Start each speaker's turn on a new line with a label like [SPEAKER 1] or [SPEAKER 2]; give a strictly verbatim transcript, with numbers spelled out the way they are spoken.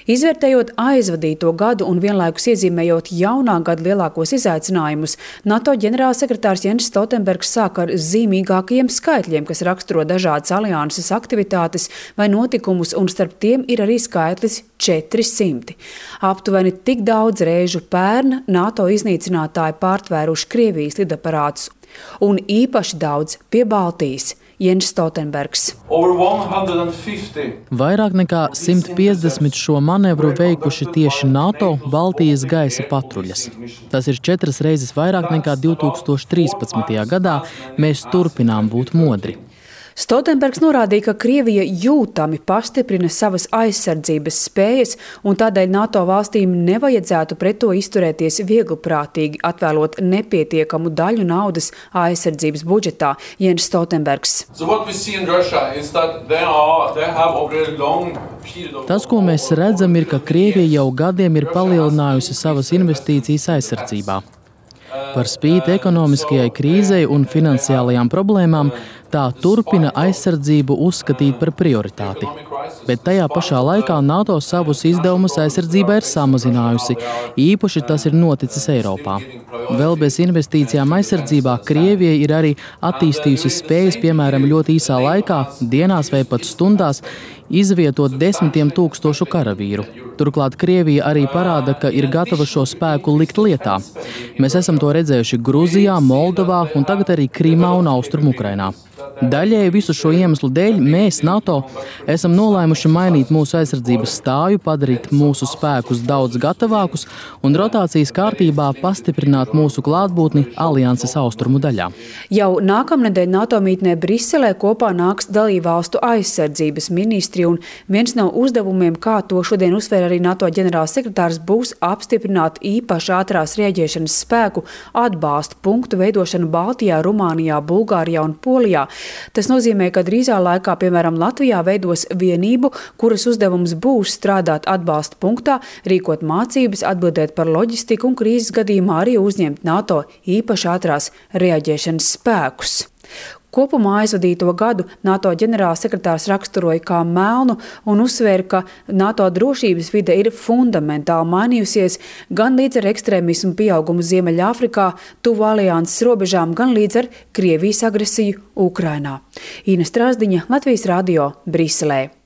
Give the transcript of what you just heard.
[SPEAKER 1] Izvērtējot aizvadīto gadu un vienlaikus iezīmējot jaunā gada lielākos izaicinājumus, NATO ģenerālsekretārs Jens Stoltenbergs sāk ar zīmīgākajiem skaitļiem, kas raksturo dažādas alianses aktivitātes vai notikumus, un starp tiem ir arī skaitlis četri simti. Aptuveni tik daudz reižu pērn NATO iznīcinātāji pārtvēruši Krievijas lidaparātus, un īpaši daudz pie Baltijas. Jens Stoltenbergs.
[SPEAKER 2] Vairāk nekā simt piecdesmit šo manevru veikuši tieši NATO Baltijas gaisa patruļas. Tas ir četras reizes vairāk nekā divi tūkstoši trīspadsmitajā gadā. Mēs turpinām būt modri.
[SPEAKER 1] Stoltenbergs norādīja, ka Krievija jūtami pastiprina savas aizsardzības spējas, un tādēļ NATO valstīm nevajadzētu pret to izturēties viegliprātīgi, atvēlot nepietiekamu daļu naudas aizsardzības budžetā. Jens Stoltenbergs.
[SPEAKER 2] Tas, ko mēs redzam, ir, ka Krievija jau gadiem ir palielinājusi savas investīcijas aizsardzībā. Par spīti ekonomiskajai krīzei un finansiālajām problēmām, tā turpina aizsardzību uzskatīt par prioritāti. Bet tajā pašā laikā NATO savus izdevumus aizsardzībai ir samazinājusi. Īpaši tas ir noticis Eiropā. Vēl bez investīcijām aizsardzībā Krievija ir arī attīstījusi spējas, piemēram, ļoti īsā laikā, dienās vai pat stundās, izvietot desmitiem tūkstošu karavīru. Turklāt Krievija arī parāda, ka ir gatava šo spēku likt lietā. Mēs esam to redzējuši Gruzijā, Moldovā un tagad arī Krimā un Austrum Ukrainā. Daļēji visu šo iemeslu dēļ mēs, NATO, esam nolēmuši mainīt mūsu aizsardzības stāju, padarīt mūsu spēkus daudz gatavākus un rotācijas kārtībā pastiprināt mūsu klātbūtni alianses austrumu daļā.
[SPEAKER 1] Jau nākamnedēļ NATO mītnē Briselē kopā nāks dalībvalstu aizsardzības ministri, un viens no uzdevumiem, kā to šodien uzsver arī NATO ģenerālsekretārs, būs apstiprināt īpaši ātrās rieģēšanas spēku atbalstu punktu veidošanu Baltijā, Rumānijā, Bulgārijā un Polijā. Tas nozīmē, ka drīzā laikā, piemēram, Latvijā veidos vienību, kuras uzdevums būs strādāt atbalsta punktā, rīkot mācības, atbildēt par loģistiku un krīzes gadījumā arī uzņemt NATO īpaši ātrās reaģēšanas spēkus. Kopumā aizvadīto gadu NATO ģenerālsekretārs raksturoja kā melnu un uzsvēra, ka NATO drošības vide ir fundamentāli mainījusies gan līdz ar ekstrēmismu pieaugumu Ziemeļāfrikā, tuvu alianses robežām, gan līdz ar Krievijas agresiju Ukrainā. Ina Strāzdiņa, Latvijas radio, Briselē.